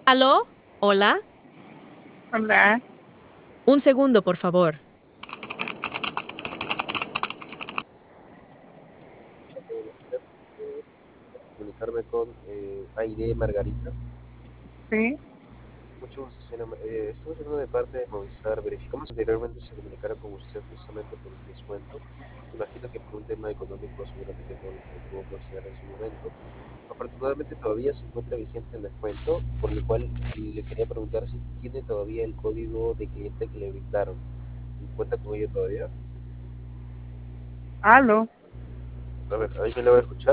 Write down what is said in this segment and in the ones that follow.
¿Aló? ¿Hola? Hola. Un segundo, por favor. Buenos días. Comunicarme con Aide Margarita. Sí. Mucho gusto, señora. Estamos llamando de parte de Movistar. Verificamos anteriormente se comunicaron con usted justamente por un descuento. Imagino que por un tema económico seguramente no lo pudo considerar en su momento. Afortunadamente todavía se encuentra vigente el descuento, por lo cual le quería preguntar si tiene todavía el código de cliente que le brindaron. ¿Cuenta con ello todavía? Aló. A ver, ¿ahí me logra escuchar?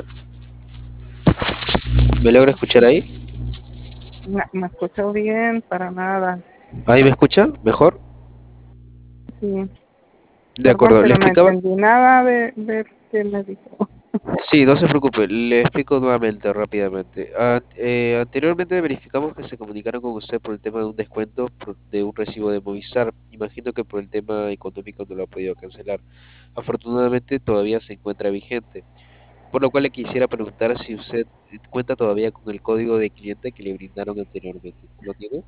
¿Me logra escuchar ahí? No, me escucho bien, para nada. ¿Ahí me escucha? ¿Mejor? Sí. De Perdón, acuerdo, le pero no explicaba. entendí nada de qué me dijo. Sí, no se preocupe, le explico nuevamente, rápidamente. Anteriormente verificamos que se comunicaron con usted por el tema de un descuento de un recibo de Movistar. Imagino que por el tema económico no lo ha podido cancelar. Afortunadamente todavía se encuentra vigente, por lo cual le quisiera preguntar si usted cuenta todavía con el código de cliente que le brindaron anteriormente. ¿Lo tiene?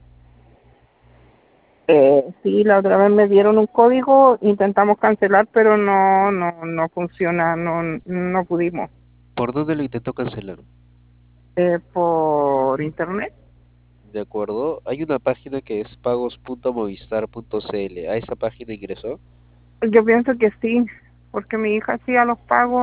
Sí, la otra vez me dieron un código, intentamos cancelar, pero no funciona, no pudimos. ¿Por dónde lo intentó cancelar? Por internet. De acuerdo, hay una página que es pagos.movistar.cl. ¿A esa página ingresó? Yo pienso que sí, porque mi hija hacía los pagos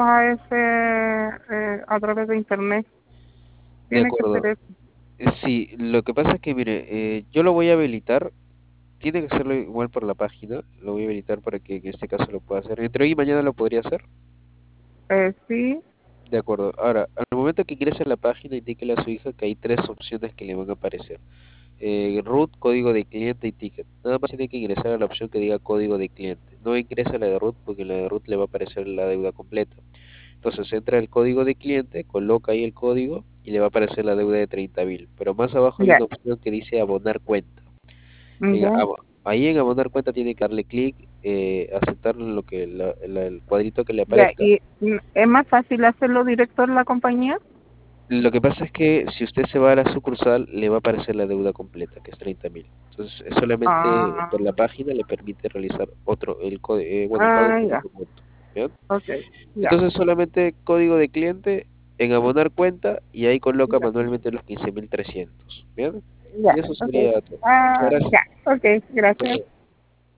a través de internet. De Tiene que ser acuerdo. eso. Sí, lo que pasa es que, mire, yo lo voy a habilitar, tiene que hacerlo igual por la página, lo voy a habilitar para que en este caso lo pueda hacer. Entre hoy y mañana lo podría hacer. Sí. De acuerdo. Ahora, al momento que ingrese a la página, indíquele a su hija que hay tres opciones que le van a aparecer. Root, código de cliente y ticket. Nada más tiene que ingresar a la opción que diga código de cliente. No ingresa la de root porque en la de root le va a aparecer la deuda completa. Entonces entra el código de cliente, coloca ahí el código y le va a aparecer la deuda de 30.000. Pero más abajo hay Ya, una opción que dice abonar cuenta. ya. Ahí en abonar cuenta tiene que darle clic, aceptar lo que el cuadrito que le Ya, aparezca. y es más fácil hacerlo directo en la compañía. Lo que pasa es que si usted se va a la sucursal, le va a aparecer la deuda completa, que es 30.000. Entonces, solamente Ah, por la página le permite realizar el pago ah, por ya, otro monto. ¿Bien? okay, ya, Entonces, solamente código de cliente en abonar cuenta y ahí coloca ya, manualmente los 15.300. ¿Bien? ya, Y eso okay, sería todo. ah, Gracias. ya, okay, gracias.